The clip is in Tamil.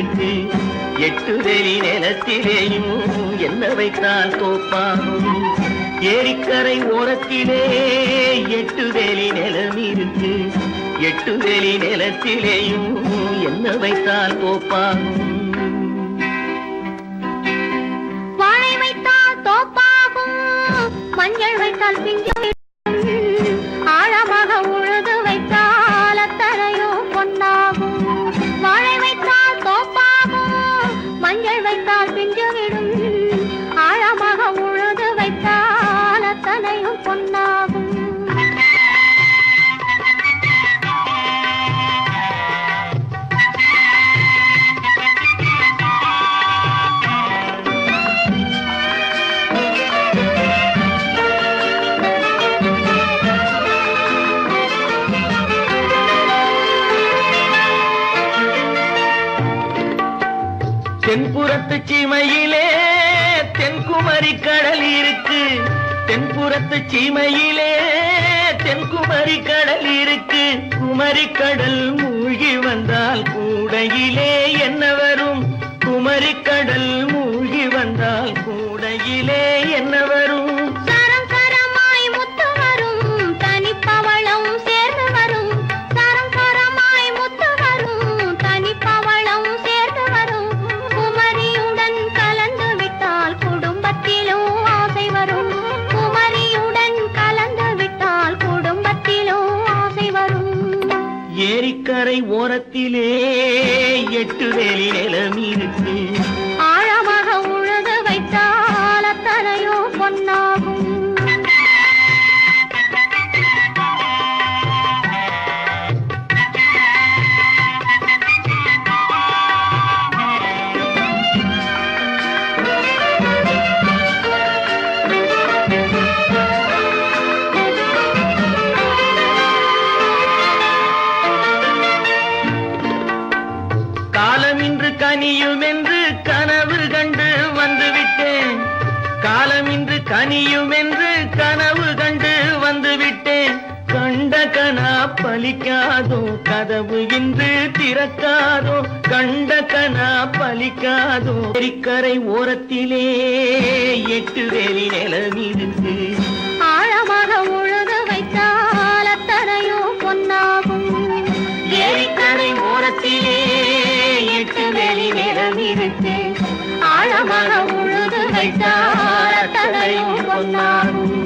இருக்கு. 8 வேலி நிலத்திலேயும் என்ன வைத்தால் தோப்பாகும். ஏரிக்கரை ஓரத்திலே 8 வேலி நிலம் இருக்கு. 8 வேலி நிலத்திலேயும் என்ன வைத்தால் தோப்பாகும். வாழை வைத்தால் தோப்பாகும், மஞ்சள் வைத்தால் பிஞ்சு, ஆழமாக உழுது வைத்தால் அத்தனையோ பொன்னாகும். வாழை வைத்தால் தோப்பாகும், மஞ்சள் வைத்தால் பிஞ்சு விடும், ஆழமாக உழுது வைத்தால் அத்தனையும் பொன்னாகும். தென்புறத்து சீமையிலே தென்குமரி கடல் இருக்கு. தென்புறத்து சீமையிலே தென்குமரி கடல் இருக்கு. குமரி கடல் மூழ்கி வந்தால் கூடையிலே என்ன வரும்? குமரி கடல் மூழ்கி வந்தால் கூடையிலே என்ன வரும்? சரம் சரமாய் முத்து வரும், தனிப்பவளம் சேர்ந்து வரும். சரம் சரமாய் முத்து வரும், தனிப்பவளம் சேர்ந்து வரும். குமரியுடன் கலந்து விட்டால் குடும்பத்திலும் ஆசை வரும். குமரியுடன் கலந்து விட்டால் குடும்பத்திலும் ஆசை வரும். ஏரிக்கரை ஓரத்திலே 8 வேலி நிலம் இருக்கு. ஆழமாக உழுது வைத்தால் அத்தனையோ பொன்னாகும். காலமின்று கனியும் என்று கனவு கண்டு வந்துவிட்டேன். காலமின்று கனியும் என்று கனவு கண்டு வந்துவிட்டேன். கண்ட கனா பலிக்காதோ, கதவு இன்று திறக்காதோ. கண்ட கனா பலிக்காதோ. ஏரிக்கரை ஓரத்திலே 8 வேலி நிலம் இருக்கு. ஆழமாக உழுது வைத்தால் அத்தனையோ பொன்னாகும். ஏரிக்கரை ஓரத்திலே 8 வேலி நிலம் இருக்கு. ஆழமாக உழுது வைத்தால் அத்தனையோ பொன்னாகும்.